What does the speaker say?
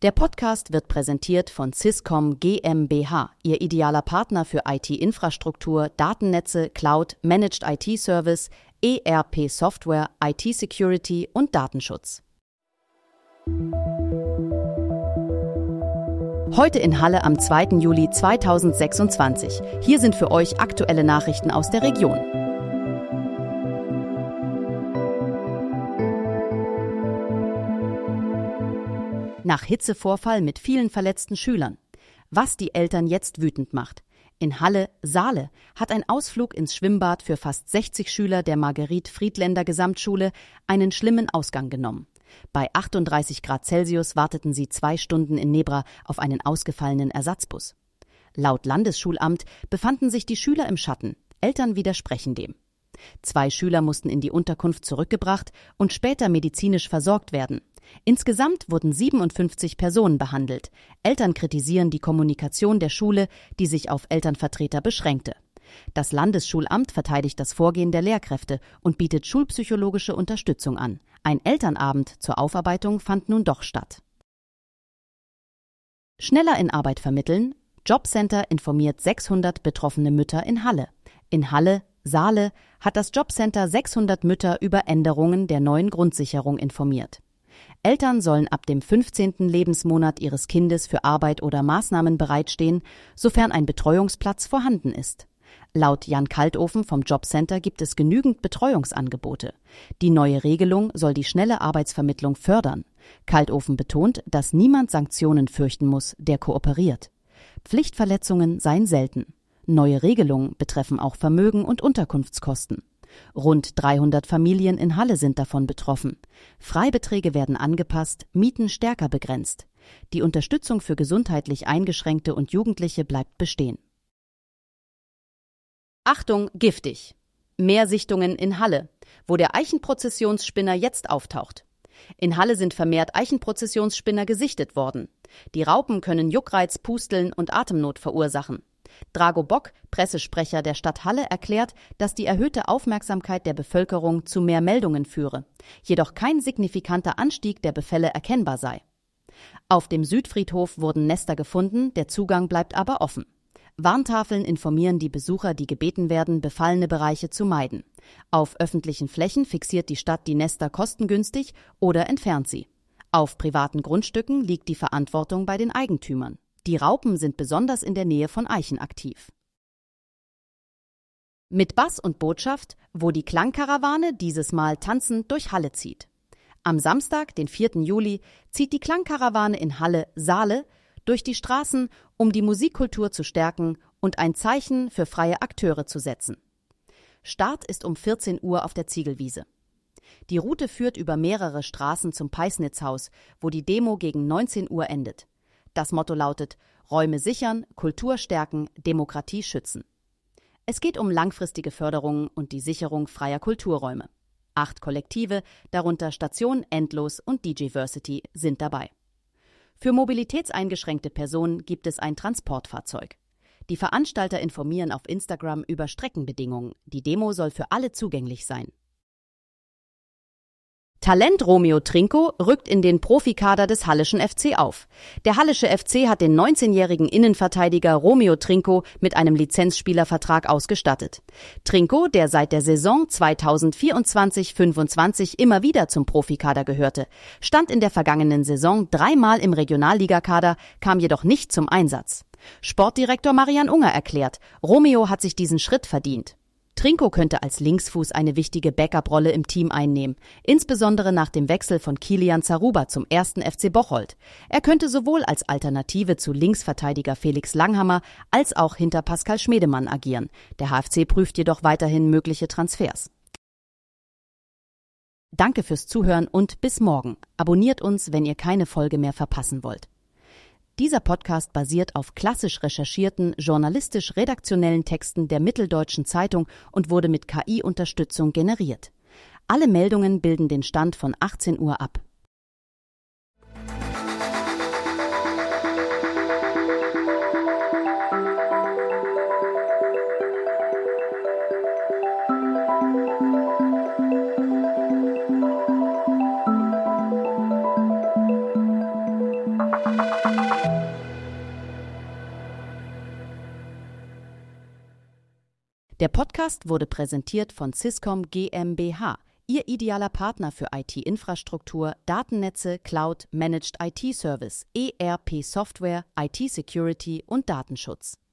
Der Podcast wird präsentiert von Swisscom GmbH, Ihr idealer Partner für IT-Infrastruktur, Datennetze, Cloud, Managed IT-Service, ERP-Software, IT-Security und Datenschutz. Heute in Halle am 2. Juli 2026. Hier sind für euch aktuelle Nachrichten aus der Region. Nach Hitzevorfall mit vielen verletzten Schülern. Was die Eltern jetzt wütend macht. In Halle-Saale hat ein Ausflug ins Schwimmbad für fast 60 Schüler der Marguerite-Friedländer Gesamtschule einen schlimmen Ausgang genommen. Bei 38 Grad Celsius warteten sie 2 Stunden in Nebra auf einen ausgefallenen Ersatzbus. Laut Landesschulamt befanden sich die Schüler im Schatten. Eltern widersprechen dem. 2 Schüler mussten in die Unterkunft zurückgebracht und später medizinisch versorgt werden. Insgesamt wurden 57 Personen behandelt. Eltern kritisieren die Kommunikation der Schule, die sich auf Elternvertreter beschränkte. Das Landesschulamt verteidigt das Vorgehen der Lehrkräfte und bietet schulpsychologische Unterstützung an. Ein Elternabend zur Aufarbeitung fand nun doch statt. Schneller in Arbeit vermitteln. Jobcenter informiert 600 betroffene Mütter in Halle. In Halle-Saale hat das Jobcenter 600 Mütter über Änderungen der neuen Grundsicherung informiert. Eltern sollen ab dem 15. Lebensmonat ihres Kindes für Arbeit oder Maßnahmen bereitstehen, sofern ein Betreuungsplatz vorhanden ist. Laut Jan Kaltofen vom Jobcenter gibt es genügend Betreuungsangebote. Die neue Regelung soll die schnelle Arbeitsvermittlung fördern. Kaltofen betont, dass niemand Sanktionen fürchten muss, der kooperiert. Pflichtverletzungen seien selten. Neue Regelungen betreffen auch Vermögen und Unterkunftskosten. Rund 300 Familien in Halle sind davon betroffen. Freibeträge werden angepasst, Mieten stärker begrenzt. Die Unterstützung für gesundheitlich Eingeschränkte und Jugendliche bleibt bestehen. Achtung, giftig! Mehr Sichtungen in Halle, wo der Eichenprozessionsspinner jetzt auftaucht. In Halle sind vermehrt Eichenprozessionsspinner gesichtet worden. Die Raupen können Juckreiz, Pusteln und Atemnot verursachen. Drago Bock, Pressesprecher der Stadt Halle, erklärt, dass die erhöhte Aufmerksamkeit der Bevölkerung zu mehr Meldungen führe, jedoch kein signifikanter Anstieg der Befälle erkennbar sei. Auf dem Südfriedhof wurden Nester gefunden, der Zugang bleibt aber offen. Warntafeln informieren die Besucher, die gebeten werden, befallene Bereiche zu meiden. Auf öffentlichen Flächen fixiert die Stadt die Nester kostengünstig oder entfernt sie. Auf privaten Grundstücken liegt die Verantwortung bei den Eigentümern. Die Raupen sind besonders in der Nähe von Eichen aktiv. Mit Bass und Botschaft, wo die Klangkarawane dieses Mal tanzend durch Halle zieht. Am Samstag, den 4. Juli, zieht die Klangkarawane in Halle-Saale durch die Straßen, um die Musikkultur zu stärken und ein Zeichen für freie Akteure zu setzen. Start ist um 14 Uhr auf der Ziegelwiese. Die Route führt über mehrere Straßen zum Peisnitzhaus, wo die Demo gegen 19 Uhr endet. Das Motto lautet: Räume sichern, Kultur stärken, Demokratie schützen. Es geht um langfristige Förderung und die Sicherung freier Kulturräume. 8 Kollektive, darunter Station Endlos und DJversity, sind dabei. Für mobilitätseingeschränkte Personen gibt es ein Transportfahrzeug. Die Veranstalter informieren auf Instagram über Streckenbedingungen. Die Demo soll für alle zugänglich sein. Talent Romeo Trinko rückt in den Profikader des Halleschen FC auf. Der Hallische FC hat den 19-jährigen Innenverteidiger Romeo Trinko mit einem Lizenzspielervertrag ausgestattet. Trinko, der seit der Saison 2024/25 immer wieder zum Profikader gehörte, stand in der vergangenen Saison 3-mal im Regionalligakader, kam jedoch nicht zum Einsatz. Sportdirektor Marian Unger erklärt, Romeo hat sich diesen Schritt verdient. Trinko könnte als Linksfuß eine wichtige Backup-Rolle im Team einnehmen, insbesondere nach dem Wechsel von Kilian Zaruba zum 1. FC Bocholt. Er könnte sowohl als Alternative zu Linksverteidiger Felix Langhammer als auch hinter Pascal Schmedemann agieren. Der HFC prüft jedoch weiterhin mögliche Transfers. Danke fürs Zuhören und bis morgen. Abonniert uns, wenn ihr keine Folge mehr verpassen wollt. Dieser Podcast basiert auf klassisch recherchierten, journalistisch-redaktionellen Texten der Mitteldeutschen Zeitung und wurde mit KI-Unterstützung generiert. Alle Meldungen bilden den Stand von 18 Uhr ab. Der Podcast wurde präsentiert von Syscom GmbH, Ihr idealer Partner für IT-Infrastruktur, Datennetze, Cloud, Managed IT-Service, ERP-Software, IT-Security und Datenschutz.